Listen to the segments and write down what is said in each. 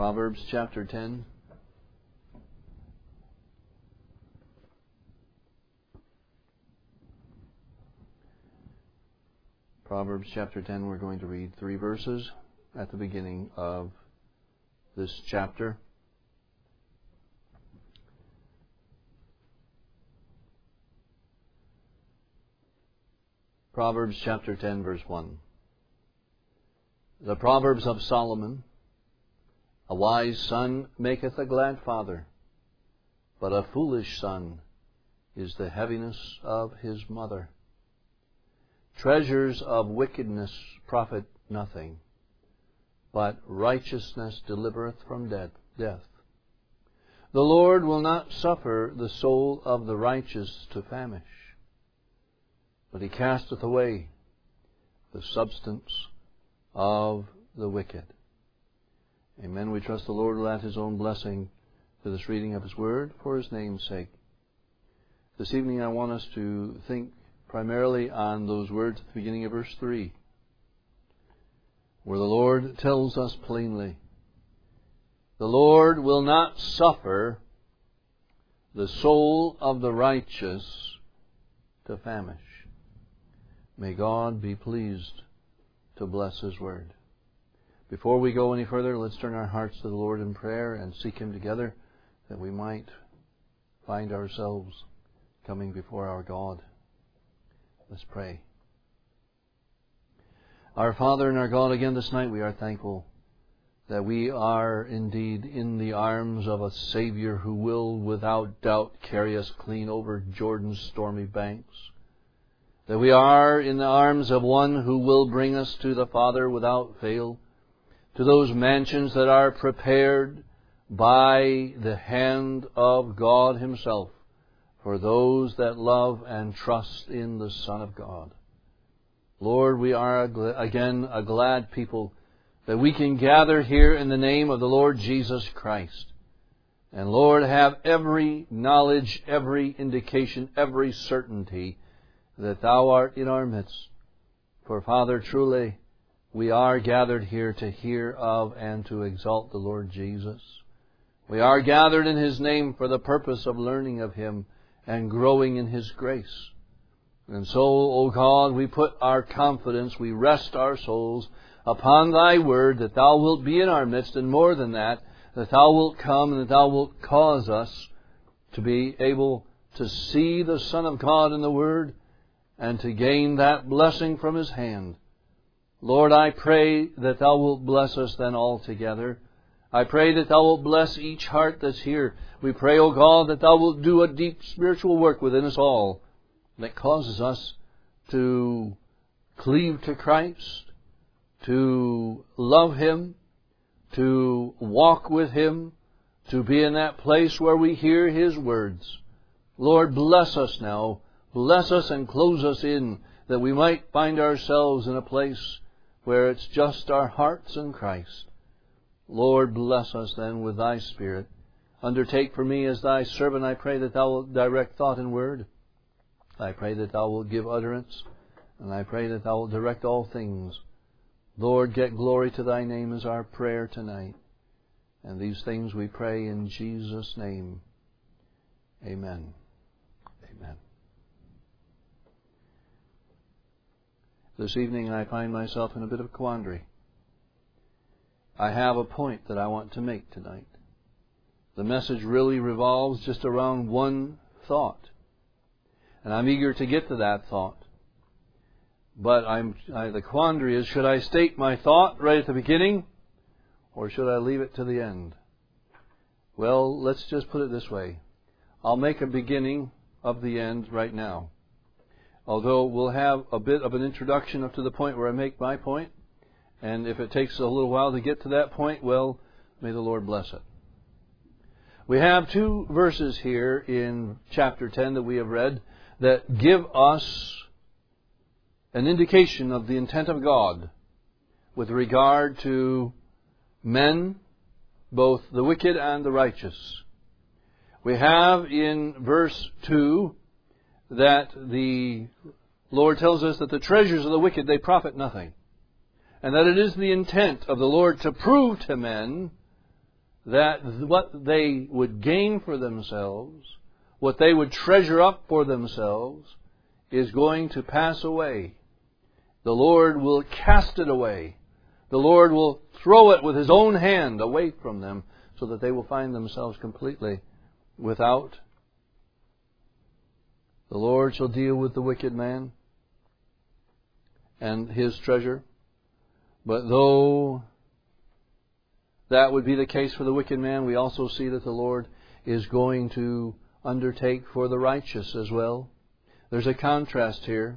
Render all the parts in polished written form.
Proverbs chapter 10. Proverbs chapter 10, we're going to read 3 verses at the beginning of this chapter. Proverbs chapter 10, verse 1. The Proverbs of Solomon: A wise son maketh a glad father, but a foolish son is the heaviness of his mother. Treasures of wickedness profit nothing, but righteousness delivereth from death. The Lord will not suffer the soul of the righteous to famish, but He casteth away the substance of the wicked. Amen. We trust the Lord will add His own blessing to this reading of His Word for His name's sake. This evening I want us to think primarily on those words at the beginning of verse 3, where the Lord tells us plainly, the Lord will not suffer the soul of the righteous to famish. May God be pleased to bless His Word. Before we go any further, let's turn our hearts to the Lord in prayer and seek Him together, that we might find ourselves coming before our God. Let's pray. Our Father and our God, again this night we are thankful that we are indeed in the arms of a Savior who will without doubt carry us clean over Jordan's stormy banks. That we are in the arms of one who will bring us to the Father without fail, to those mansions that are prepared by the hand of God Himself for those that love and trust in the Son of God. Lord, we are again a glad people that we can gather here in the name of the Lord Jesus Christ. And Lord, have every knowledge, every indication, every certainty that Thou art in our midst. For Father, truly, we are gathered here to hear of and to exalt the Lord Jesus. We are gathered in His name for the purpose of learning of Him and growing in His grace. And so, O God, we put our confidence, we rest our souls upon Thy Word, that Thou wilt be in our midst, and more than that, that Thou wilt come and that Thou wilt cause us to be able to see the Son of God in the Word and to gain that blessing from His hand. Lord, I pray that Thou wilt bless us then altogether. I pray that Thou wilt bless each heart that's here. We pray, O God, that Thou wilt do a deep spiritual work within us all that causes us to cleave to Christ, to love Him, to walk with Him, to be in that place where we hear His words. Lord, bless us now. Bless us and close us in, that we might find ourselves in a place where it's just our hearts and Christ. Lord, bless us then with Thy Spirit. Undertake for me as Thy servant. I pray that Thou wilt direct thought and word. I pray that Thou wilt give utterance. And I pray that Thou wilt direct all things. Lord, get glory to Thy name is our prayer tonight. And these things we pray in Jesus' name. Amen. Amen. This evening I find myself in a bit of a quandary. I have a point that I want to make tonight. The message really revolves just around one thought. And I'm eager to get to that thought. But the quandary is, should I state my thought right at the beginning, or should I leave it to the end? Well, let's just put it this way. I'll make a beginning of the end right now. Although we'll have a bit of an introduction up to the point where I make my point. And if it takes a little while to get to that point, well, may the Lord bless it. We have 2 verses here in chapter 10 that we have read that give us an indication of the intent of God with regard to men, both the wicked and the righteous. We have in verse 2 that the Lord tells us that the treasures of the wicked, they profit nothing. And that it is the intent of the Lord to prove to men that what they would gain for themselves, what they would treasure up for themselves, is going to pass away. The Lord will cast it away. The Lord will throw it with His own hand away from them, so that they will find themselves completely without. The Lord shall deal with the wicked man and his treasure. But though that would be the case for the wicked man, we also see that the Lord is going to undertake for the righteous as well. There's a contrast here.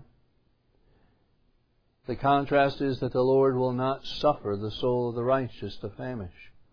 The contrast is that the Lord will not suffer the soul of the righteous to famish.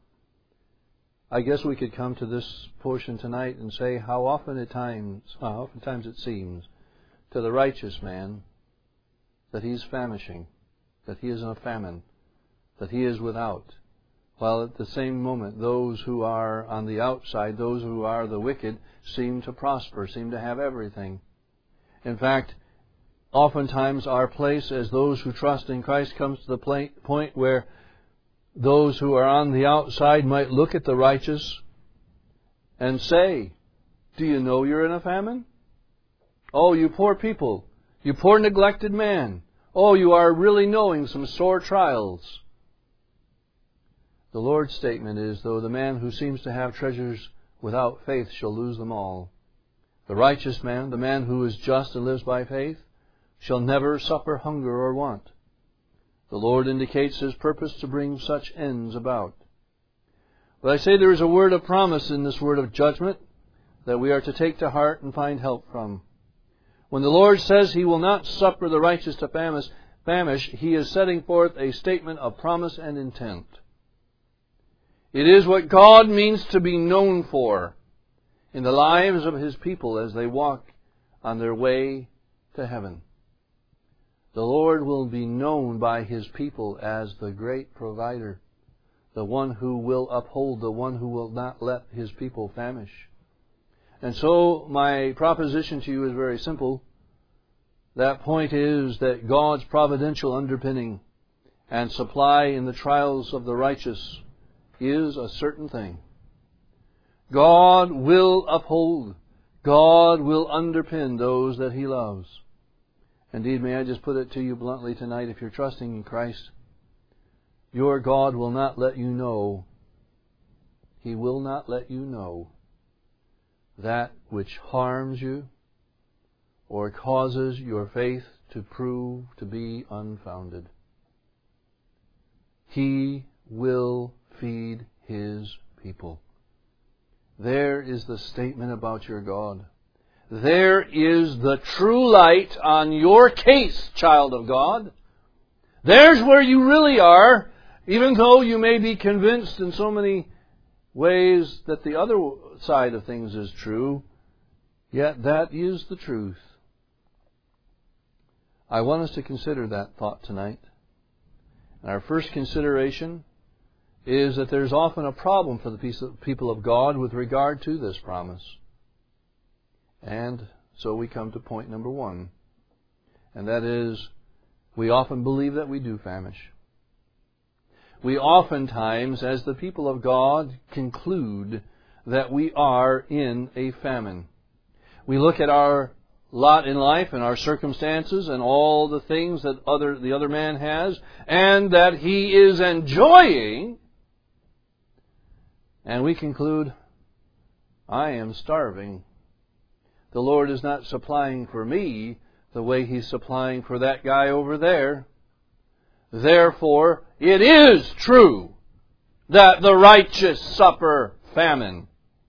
I guess we could come to this portion tonight and say how oftentimes it seems to the righteous man that he's famishing, that he is in a famine, that he is without, while at the same moment those who are on the outside, those who are the wicked, seem to prosper, seem to have everything. In fact, oftentimes our place as those who trust in Christ comes to the point where those who are on the outside might look at the righteous and say, "Do you know you're in a famine? Oh, you poor people. You poor neglected man. Oh, you are really knowing some sore trials." The Lord's statement is, though the man who seems to have treasures without faith shall lose them all, the righteous man, the man who is just and lives by faith, shall never suffer hunger or want. The Lord indicates His purpose to bring such ends about. But I say there is a word of promise in this word of judgment that we are to take to heart and find help from. When the Lord says He will not suffer the righteous to famish, He is setting forth a statement of promise and intent. It is what God means to be known for in the lives of His people as they walk on their way to heaven. The Lord will be known by His people as the great provider, the one who will uphold, the one who will not let His people famish. And so my proposition to you is very simple. That point is that God's providential underpinning and supply in the trials of the righteous is a certain thing. God will uphold. God will underpin those that He loves. Indeed, may I just put it to you bluntly tonight, if you're trusting in Christ, your God will not let you know, He will not let you know that which harms you or causes your faith to prove to be unfounded. He will feed His people. There is the statement about your God. There is the true light on your case, child of God. There's where you really are, even though you may be convinced in so many ways that the other side of things is true, yet that is the truth. I want us to consider that thought tonight. And our first consideration is that there's often a problem for the people of God with regard to this promise. And so we come to point number one, and that is, we often believe that we do famish. We oftentimes, as the people of God, conclude that we are in a famine. We look at our lot in life and our circumstances and all the things that the other man has, and that he is enjoying, and we conclude, I am starving. The Lord is not supplying for me the way He's supplying for that guy over there. Therefore, it is true that the righteous suffer famine.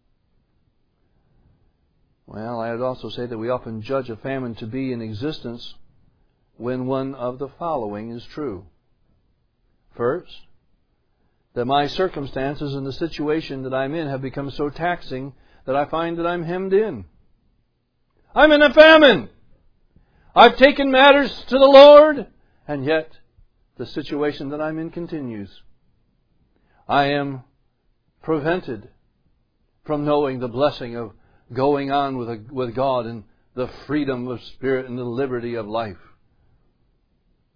Well, I would also say that we often judge a famine to be in existence when one of the following is true. First, that my circumstances and the situation that I'm in have become so taxing that I find that I'm hemmed in. I'm in a famine. I've taken matters to the Lord, and yet the situation that I'm in continues. I am prevented from knowing the blessing of going on with God and the freedom of spirit and the liberty of life.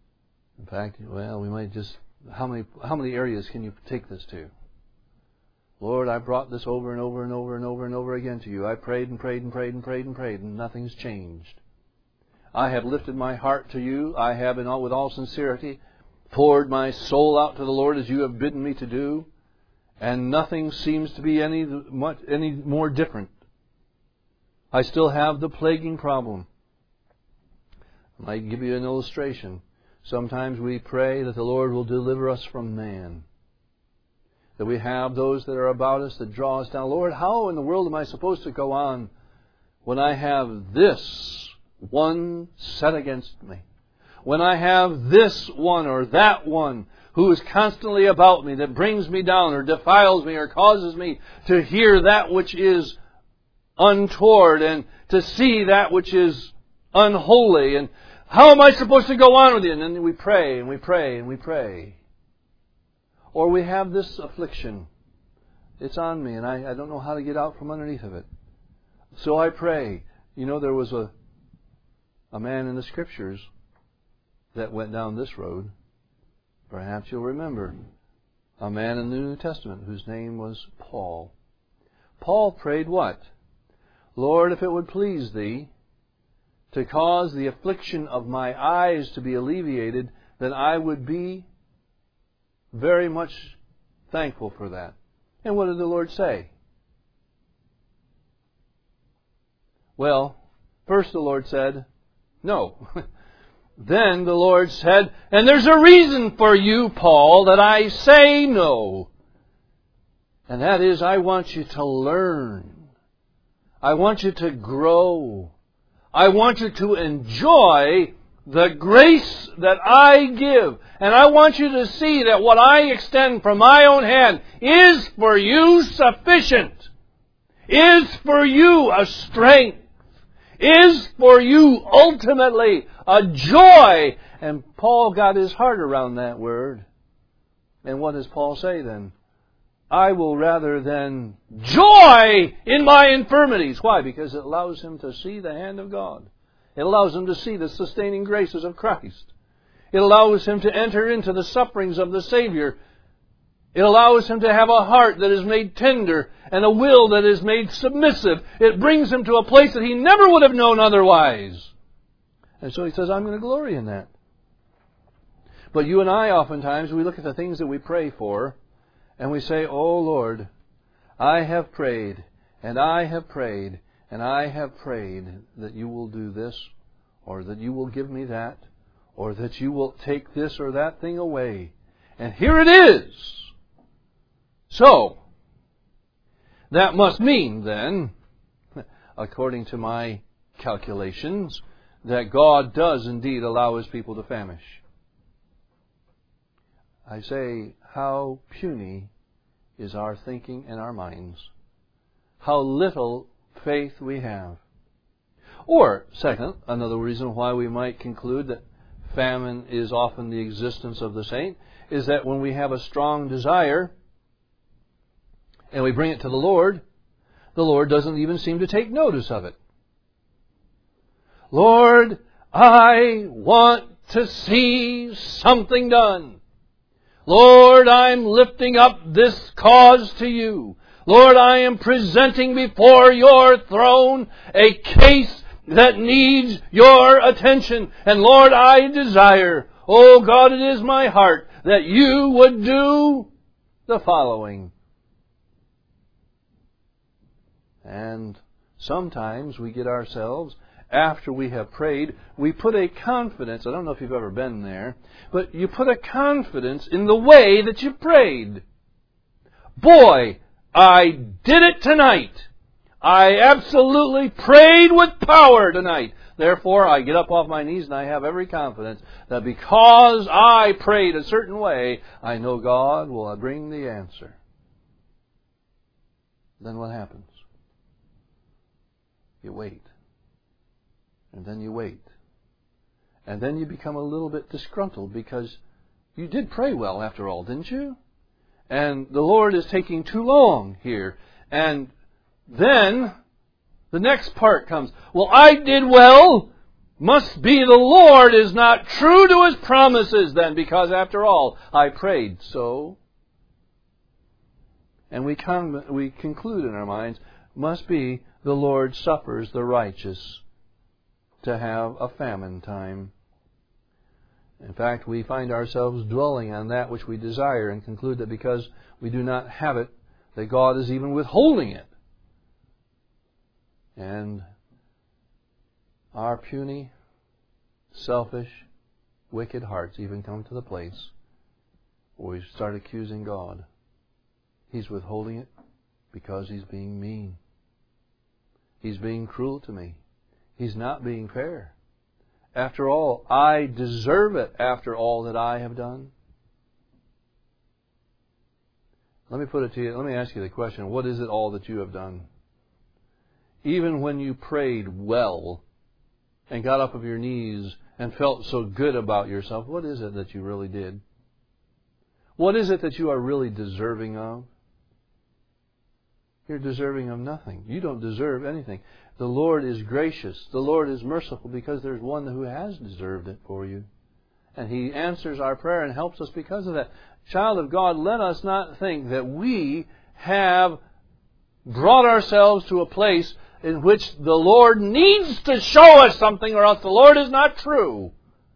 In fact, well, we might just... How many areas can you take this to? Lord, I brought this over and over and over and over and over again to you. I prayed and prayed and prayed and prayed and prayed, and nothing's changed. I have lifted my heart to you. I have, with all sincerity, poured my soul out to the Lord as you have bidden me to do, and nothing seems to be any more different. I still have the plaguing problem. I might give you an illustration. Sometimes we pray that the Lord will deliver us from man. That we have those that are about us that draw us down. Lord, how in the world am I supposed to go on when I have this one set against me? When I have this one or that one who is constantly about me, that brings me down or defiles me or causes me to hear that which is untoward and to see that which is unholy. And how am I supposed to go on with it? And then we pray and we pray and we pray. Or we have this affliction. It's on me and I don't know how to get out from underneath of it. So I pray. You know, there was a man in the Scriptures that went down this road. Perhaps you'll remember. A man in the New Testament whose name was Paul. Paul prayed what? Lord, if it would please Thee to cause the affliction of my eyes to be alleviated, then I would be very much thankful for that. And what did the Lord say? Well, first the Lord said, no. Then the Lord said, and there's a reason for you, Paul, that I say no. And that is, I want you to learn. I want you to grow. I want you to enjoy the grace that I give. And I want you to see that what I extend from my own hand is for you sufficient. Is for you a strength. Is for you ultimately a joy. And Paul got his heart around that word. And what does Paul say then? I will rather than joy in my infirmities. Why? Because it allows him to see the hand of God. It allows him to see the sustaining graces of Christ. It allows him to enter into the sufferings of the Savior. It allows him to have a heart that is made tender and a will that is made submissive. It brings him to a place that he never would have known otherwise. And so he says, I'm going to glory in that. But you and I oftentimes, we look at the things that we pray for and we say, oh Lord, I have prayed and I have prayed and I have prayed that you will do this or that you will give me that or that you will take this or that thing away. And here it is. So, that must mean then, according to my calculations, that God does indeed allow His people to famish. I say, how puny is our thinking and our minds. How little faith we have. Or, second, another reason why we might conclude that famine is often the existence of the saint is that when we have a strong desire and we bring it to the Lord doesn't even seem to take notice of it. Lord, I want to see something done. Lord, I'm lifting up this cause to you. Lord, I am presenting before your throne a case that needs your attention. And Lord, I desire, oh God, it is my heart that you would do the following. And sometimes we get ourselves, after we have prayed, we put a confidence, I don't know if you've ever been there, but you put a confidence in the way that you prayed. Boy, I did it tonight. I absolutely prayed with power tonight. Therefore, I get up off my knees and I have every confidence that because I prayed a certain way, I know God will bring the answer. Then what happens? You wait. And then you wait. And then you become a little bit disgruntled because you did pray well after all, didn't you? And the Lord is taking too long here. And then the next part comes. Well, I did well. Must be the Lord is not true to His promises then, because after all, I prayed so. And we conclude in our minds, must be the Lord suffers the righteous to have a famine time. In fact, we find ourselves dwelling on that which we desire and conclude that because we do not have it, that God is even withholding it. And our puny, selfish, wicked hearts even come to the place where we start accusing God. He's withholding it because He's being mean. He's being cruel to me. He's not being fair. After all, I deserve it after all that I have done. Let me put it to you, let me ask you the question, what is it all that you have done? Even when you prayed well and got up of your knees and felt so good about yourself, what is it that you really did? What is it that you are really deserving of? You're deserving of nothing. You don't deserve anything. The Lord is gracious. The Lord is merciful because there's one who has deserved it for you. And He answers our prayer and helps us because of that. Child of God, let us not think that we have brought ourselves to a place in which the Lord needs to show us something or else the Lord is not true.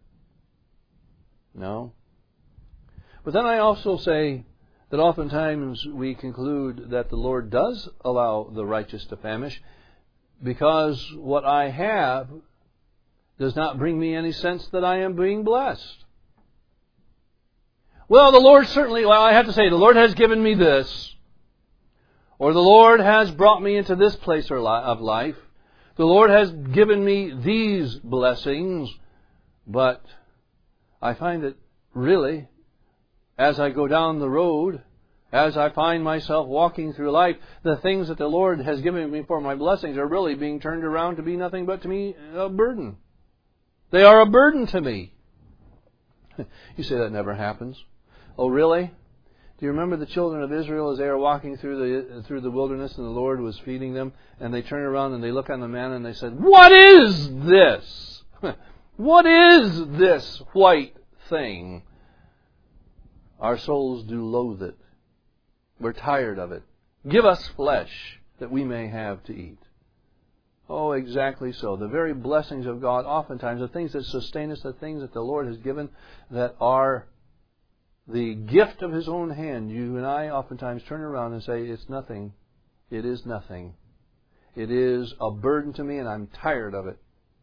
No. But then I also say that oftentimes we conclude that the Lord does allow the righteous to famish because what I have does not bring me any sense that I am being blessed. Well, the Lord certainly, I have to say, the Lord has given me this. Or the Lord has brought me into this place of life. The Lord has given me these blessings. But I find that really, as I go down the road, as I find myself walking through life, the things that the Lord has given me for my blessings are really being turned around to be nothing but to me a burden. They are a burden to me. You say that never happens. Oh, really? Do you remember the children of Israel as they were walking through the wilderness and the Lord was feeding them, and they turned around and they look on the manna and they said, "What is this? What is this white thing?" Our souls do loathe it. We're tired of it. Give us flesh that we may have to eat. Oh, exactly so. The very blessings of God, oftentimes, the things that sustain us, the things that the Lord has given that are the gift of His own hand, you and I oftentimes turn around and say, it's nothing. It is nothing. It is a burden to me and I'm tired of it.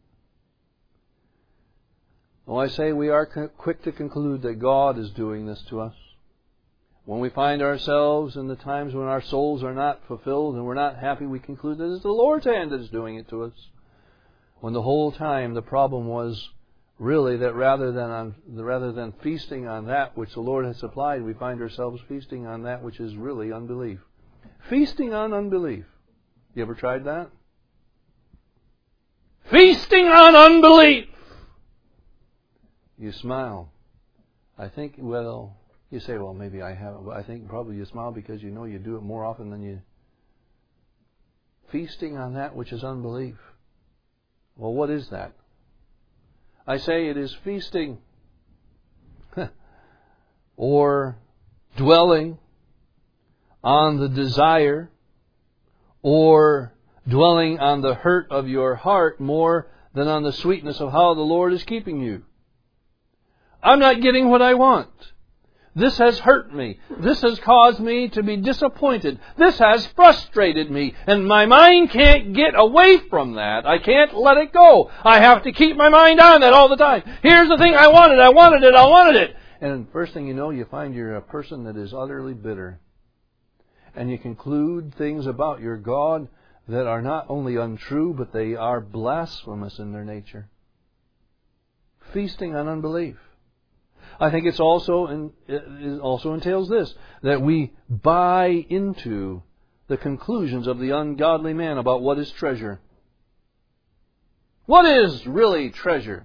Well, I say we are quick to conclude that God is doing this to us. When we find ourselves in the times when our souls are not fulfilled and we're not happy, we conclude that it's the Lord's hand that is doing it to us. When the whole time the problem was really that rather than feasting on that which the Lord has supplied, we find ourselves feasting on that which is really unbelief. Feasting on unbelief. You ever tried that? Feasting on unbelief! You smile. You say, well, maybe I haven't. But I think probably you smile because you know you do it more often than you. Feasting on that which is unbelief. Well, what is that? I say it is feasting or dwelling on the desire or dwelling on the hurt of your heart more than on the sweetness of how the Lord is keeping you. I'm not getting what I want. This has hurt me. This has caused me to be disappointed. This has frustrated me. And my mind can't get away from that. I can't let it go. I have to keep my mind on that all the time. Here's the thing I wanted it. And first thing you know, you find you're a person that is utterly bitter. And you conclude things about your God that are not only untrue, but they are blasphemous in their nature. Feasting on unbelief. I think it also entails this, that we buy into the conclusions of the ungodly man about what is treasure. What is really treasure?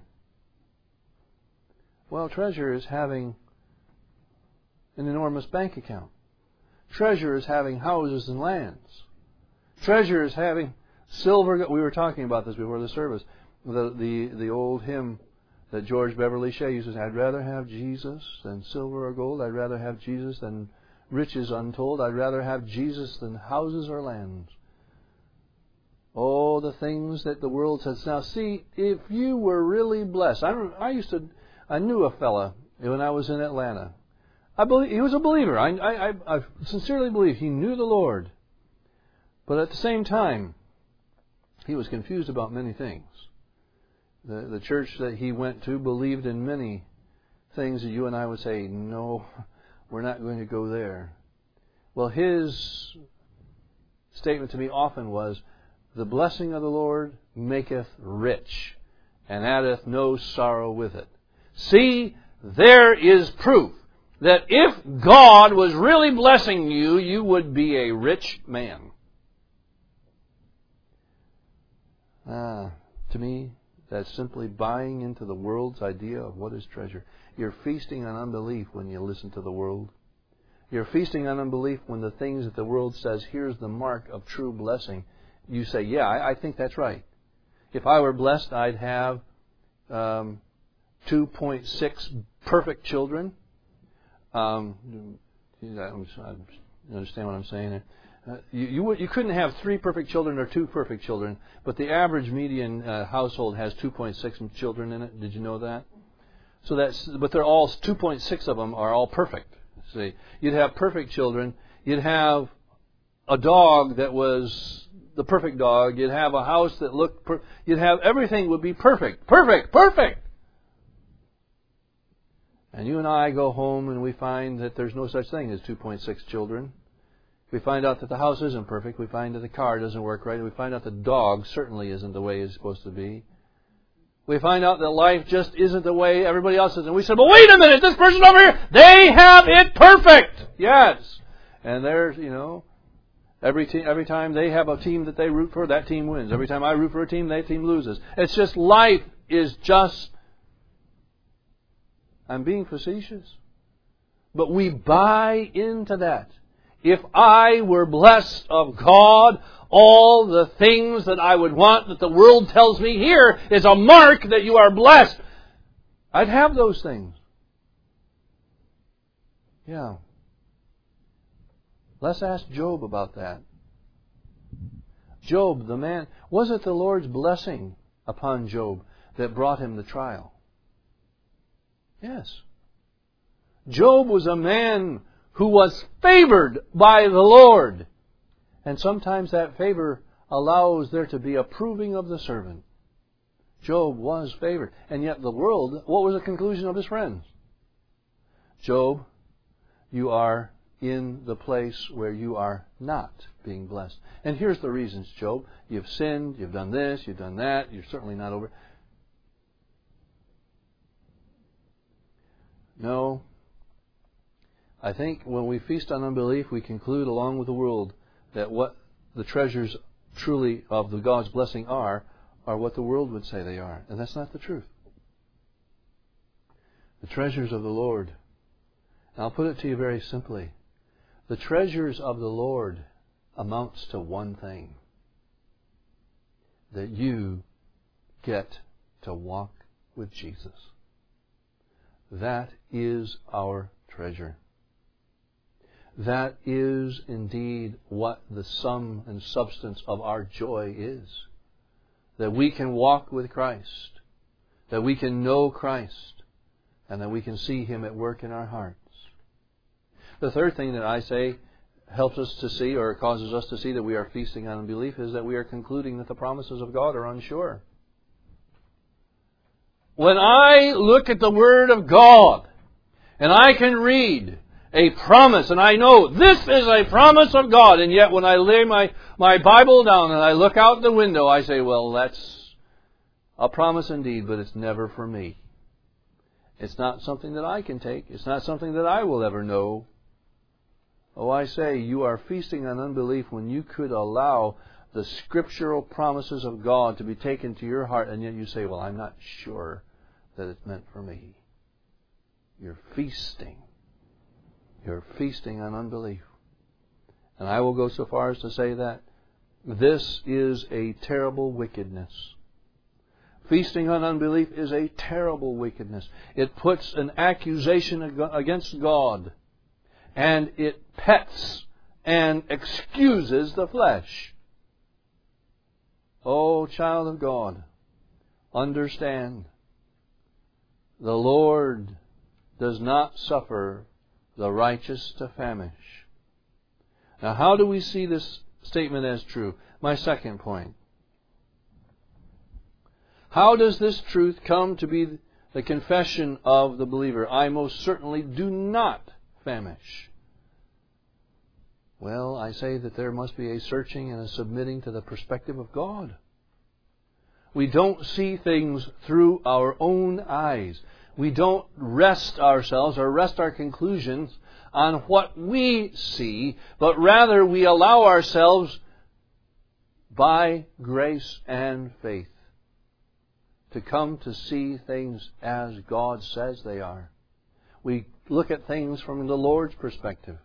Well, treasure is having an enormous bank account. Treasure is having houses and lands. Treasure is having silver. We were talking about this before the service. The old hymn that George Beverly Shea uses, I'd rather have Jesus than silver or gold. I'd rather have Jesus than riches untold. I'd rather have Jesus than houses or lands. Oh, the things that the world says. Now, see, if you were really blessed. I knew a fella when I was in Atlanta. I believe he was a believer. I sincerely believe he knew the Lord. But at the same time, he was confused about many things. The church that he went to believed in many things that you and I would say, no, we're not going to go there. Well, his statement to me often was, the blessing of the Lord maketh rich, and addeth no sorrow with it. See, there is proof that if God was really blessing you, you would be a rich man. To me, that's simply buying into the world's idea of what is treasure. You're feasting on unbelief when you listen to the world. You're feasting on unbelief when the things that the world says, here's the mark of true blessing. You say, yeah, I think that's right. If I were blessed, I'd have 2.6 perfect children. You understand what I'm saying? You couldn't have 3 perfect children or 2 perfect children, but the average median household has 2.6 children in it. Did you know that? But they're all 2.6 of them are all perfect. See, you'd have perfect children. You'd have a dog that was the perfect dog. You'd have a house that looked. You'd have everything would be perfect, perfect. And you and I go home and we find that there's no such thing as 2.6 children. We find out that the house isn't perfect. We find that the car doesn't work right. We find out the dog certainly isn't the way it's supposed to be. We find out that life just isn't the way everybody else is. And we say, but wait a minute, this person over here, they have it perfect. Yes. And there's, every time they have a team that they root for, that team wins. Every time I root for a team, that team loses. It's just life is just... I'm being facetious. But we buy into that. If I were blessed of God, all the things that I would want that the world tells me here is a mark that you are blessed, I'd have those things. Yeah. Let's ask Job about that. Job, the man, was it the Lord's blessing upon Job that brought him the trial? Yes. Job was a man who was favored by the Lord. And sometimes that favor allows there to be a proving of the servant. Job was favored. And yet the world, what was the conclusion of his friends? Job, you are in the place where you are not being blessed. And here's the reasons, Job. You've sinned, you've done this, you've done that, you're certainly not over. No. I think when we feast on unbelief, we conclude along with the world that what the treasures truly of the God's blessing are what the world would say they are. And that's not the truth. The treasures of the Lord. And I'll put it to you very simply. The treasures of the Lord amounts to one thing. That you get to walk with Jesus. That is our treasure. That is indeed what the sum and substance of our joy is. That we can walk with Christ. That we can know Christ. And that we can see Him at work in our hearts. The third thing that I say helps us to see, or causes us to see that we are feasting on unbelief, is that we are concluding that the promises of God are unsure. When I look at the Word of God, and I can read a promise, and I know this is a promise of God, and yet when I lay my Bible down and I look out the window, I say, well, that's a promise indeed, but it's never for me. It's not something that I can take. It's not something that I will ever know. Oh, I say, you are feasting on unbelief when you could allow the scriptural promises of God to be taken to your heart, and yet you say, well, I'm not sure that it's meant for me. You're feasting. You're feasting on unbelief. And I will go so far as to say that this is a terrible wickedness. Feasting on unbelief is a terrible wickedness. It puts an accusation against God. and it pets and excuses the flesh. Oh, child of God, understand, the Lord does not suffer the righteous to famish. Now, how do we see this statement as true? My second point. How does this truth come to be the confession of the believer? I most certainly do not famish. Well, I say that there must be a searching and a submitting to the perspective of God. We don't see things through our own eyes. We don't rest ourselves or rest our conclusions on what we see, but rather we allow ourselves by grace and faith to come to see things as God says they are. We look at things from the Lord's perspective.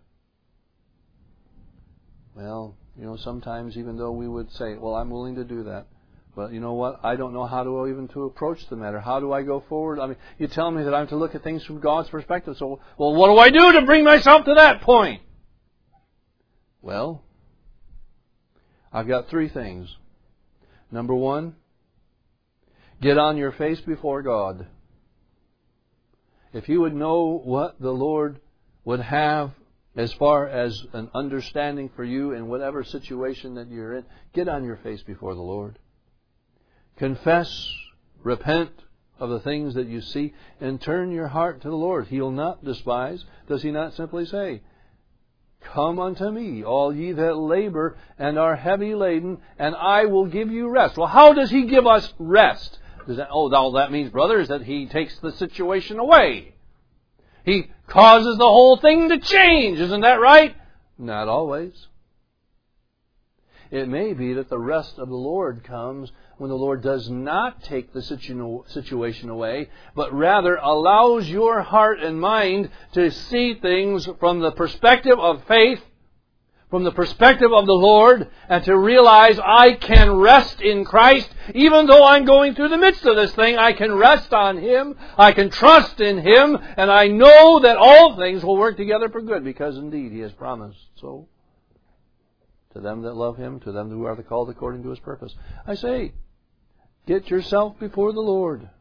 Well, sometimes even though we would say, well, I'm willing to do that, but you know what? I don't know how to approach the matter. How do I go forward? I mean, you tell me that I'm to look at things from God's perspective. So, well, what do I do to bring myself to that point? Well, I've got 3 things. Number 1, get on your face before God. If you would know what the Lord would have as far as an understanding for you in whatever situation that you're in, get on your face before the Lord. Confess, repent of the things that you see, and turn your heart to the Lord. He'll not despise. Does He not simply say, come unto me, all ye that labor and are heavy laden, and I will give you rest. Well, how does He give us rest? All that means, brother, is that He takes the situation away. He causes the whole thing to change. Isn't that right? Not always. It may be that the rest of the Lord comes when the Lord does not take the situation away, but rather allows your heart and mind to see things from the perspective of faith, from the perspective of the Lord, and to realize I can rest in Christ. Even though I'm going through the midst of this thing, I can rest on Him, I can trust in Him, and I know that all things will work together for good, because indeed He has promised so. To them that love Him, to them who are called according to His purpose. I say, get yourself before the Lord.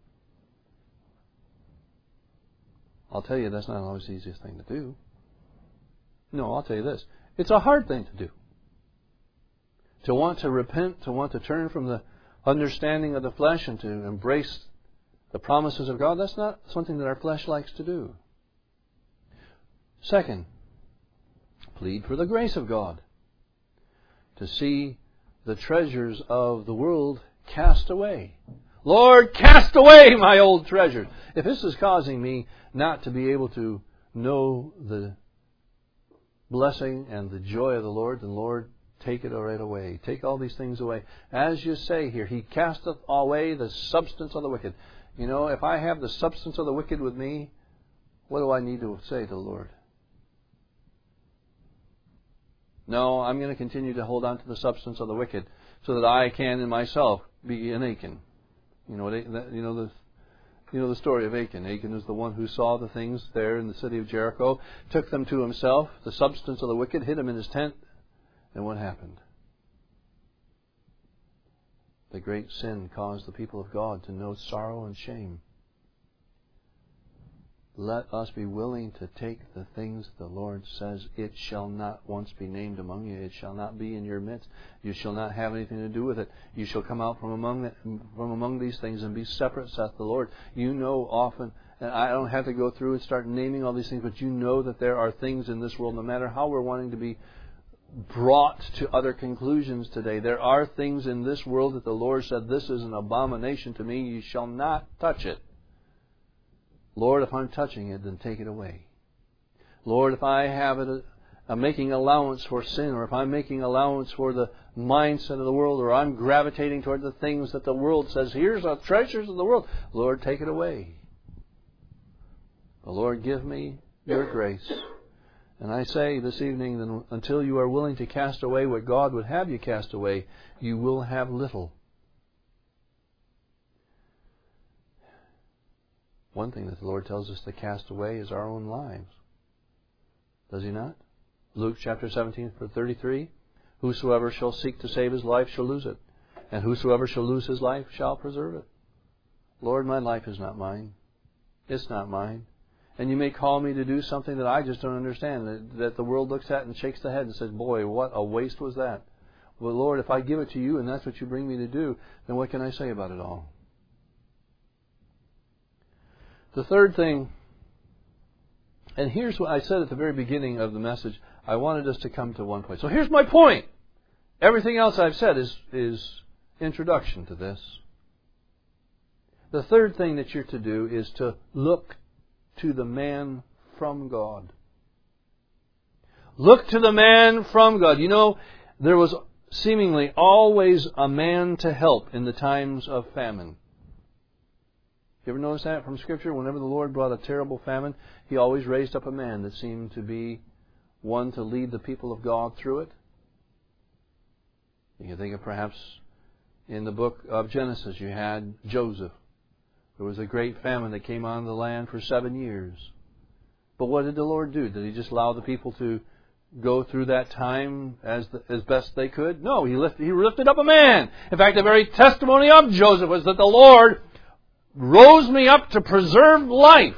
I'll tell you, that's not always the easiest thing to do. No, I'll tell you this. It's a hard thing to do. To want to repent, to want to turn from the understanding of the flesh and to embrace the promises of God, that's not something that our flesh likes to do. Second, plead for the grace of God. To see the treasures of the world cast away. Lord, cast away my old treasures. If this is causing me not to be able to know the blessing and the joy of the Lord, then Lord, take it right away. Take all these things away. As you say here, He casteth away the substance of the wicked. If I have the substance of the wicked with me, what do I need to say to the Lord? No, I'm going to continue to hold on to the substance of the wicked so that I can in myself be an Achan. The story of Achan. Achan is the one who saw the things there in the city of Jericho, took them to himself, the substance of the wicked, hid him in his tent, and what happened? The great sin caused the people of God to know sorrow and shame. Let us be willing to take the things the Lord says, it shall not once be named among you. It shall not be in your midst. You shall not have anything to do with it. You shall come out from among these things and be separate, saith the Lord. You know often, and I don't have to go through and start naming all these things, but you know that there are things in this world, no matter how we're wanting to be brought to other conclusions today, there are things in this world that the Lord said, this is an abomination to me. You shall not touch it. Lord, if I'm touching it, then take it away. Lord, if I have it, I'm making allowance for sin, or if I'm making allowance for the mindset of the world, or I'm gravitating toward the things that the world says, here's the treasures of the world, Lord, take it away. The Lord, give me your grace. And I say this evening that until you are willing to cast away what God would have you cast away, you will have little. One thing that the Lord tells us to cast away is our own lives. Does He not? Luke chapter 17, verse 33. Whosoever shall seek to save his life shall lose it. And whosoever shall lose his life shall preserve it. Lord, my life is not mine. It's not mine. And you may call me to do something that I just don't understand, that the world looks at and shakes the head and says, boy, what a waste was that. Well, Lord, if I give it to you and that's what you bring me to do, then what can I say about it all? The third thing, and here's what I said at the very beginning of the message, I wanted us to come to one point. So here's my point. Everything else I've said is introduction to this. The third thing that you're to do is to look to the man from God. Look to the man from God. You know, there was seemingly always a man to help in the times of famine. You ever notice that from Scripture? Whenever the Lord brought a terrible famine, He always raised up a man that seemed to be one to lead the people of God through it. You can think of perhaps in the book of Genesis, you had Joseph. There was a great famine that came on the land for 7 years. But what did the Lord do? Did He just allow the people to go through that time as best they could? No, He lifted up a man. In fact, the very testimony of Joseph was that the Lord rose me up to preserve life.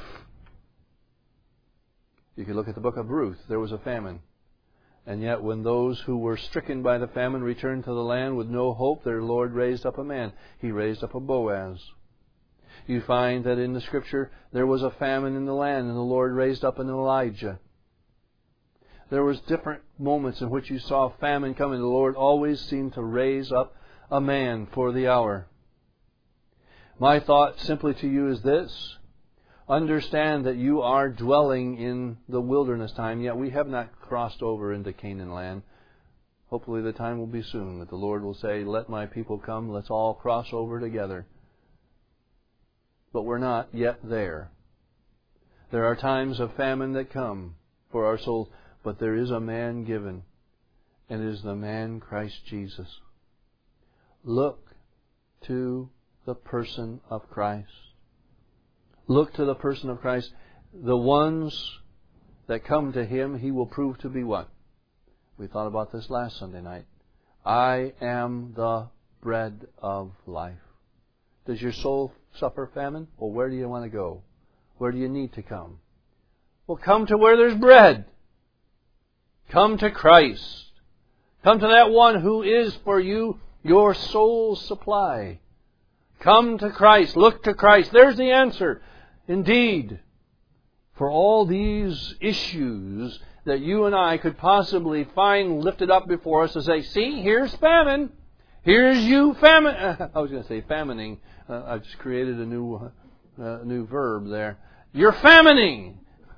You could look at the book of Ruth. There was a famine. And yet when those who were stricken by the famine returned to the land with no hope, their Lord raised up a man. He raised up a Boaz. You find that in the Scripture there was a famine in the land and the Lord raised up an Elijah. There was different moments in which you saw famine coming. The Lord always seemed to raise up a man for the hour. My thought simply to you is this. Understand that you are dwelling in the wilderness time, yet we have not crossed over into Canaan land. Hopefully the time will be soon that the Lord will say, let my people come, let's all cross over together. But we're not yet there. There are times of famine that come for our souls, but there is a man given, and it is the man Christ Jesus. Look to the person of Christ. Look to the person of Christ. The ones that come to Him, He will prove to be what? We thought about this last Sunday night. I am the bread of life. Does your soul suffer famine? Well, where do you want to go? Where do you need to come? Well, come to where there's bread. Come to Christ. Come to that one who is for you your soul's supply. Come to Christ. Look to Christ. There's the answer. Indeed, for all these issues that you and I could possibly find lifted up before us to say, see, here's famine. Here's you famine. I was going to say famining. I've just created a new verb there. You're famining.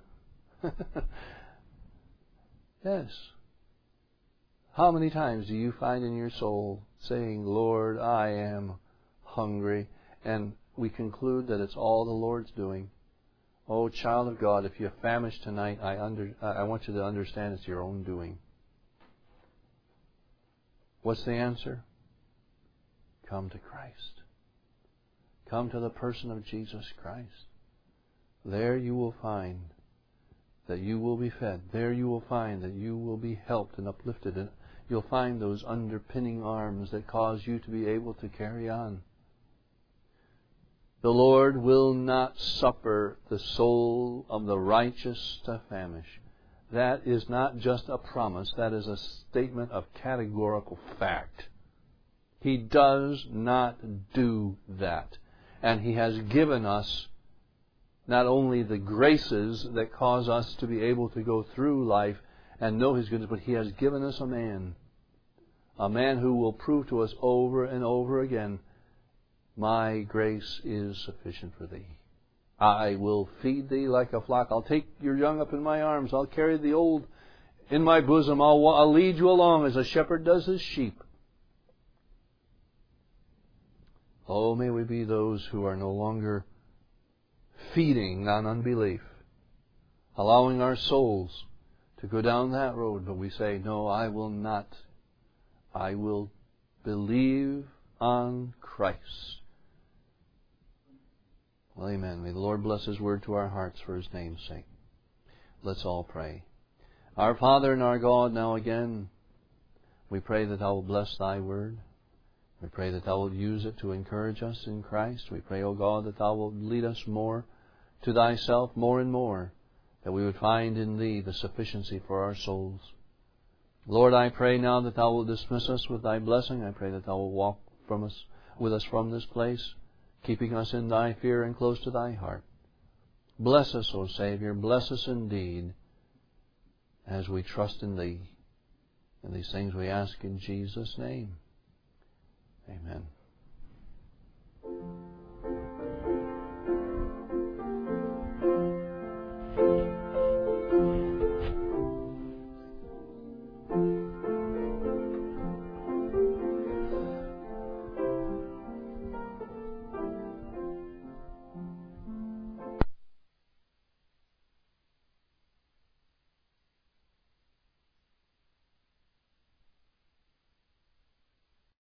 Yes. How many times do you find in your soul saying, Lord, I am hungry? And we conclude that it's all the Lord's doing. Oh, child of God, if you're famished tonight, I want you to understand it's your own doing. What's the answer? Come to Christ. Come to the person of Jesus Christ. There you will find that you will be fed. There you will find that you will be helped and uplifted. And you'll find those underpinning arms that cause you to be able to carry on. The Lord will not suffer the soul of the righteous to famish. That is not just a promise. That is a statement of categorical fact. He does not do that. And He has given us not only the graces that cause us to be able to go through life and know His goodness, but He has given us a man who will prove to us over and over again, my grace is sufficient for thee. I will feed thee like a flock. I'll take your young up in my arms. I'll carry the old in my bosom. I'll lead you along as a shepherd does his sheep. Oh, may we be those who are no longer feeding on unbelief, allowing our souls to go down that road, but we say, no, I will not. I will believe on Christ. Well, amen. May the Lord bless His word to our hearts for His name's sake. Let's all pray. Our Father and our God, now again, we pray that Thou will bless Thy word. We pray that Thou will use it to encourage us in Christ. We pray, O God, that Thou will lead us more to Thyself, more and more, that we would find in Thee the sufficiency for our souls. Lord, I pray now that Thou will dismiss us with Thy blessing. I pray that Thou will walk with us from this place, keeping us in Thy fear and close to Thy heart. Bless us, O Savior. Bless us indeed as we trust in Thee. And these things we ask in Jesus' name. Amen.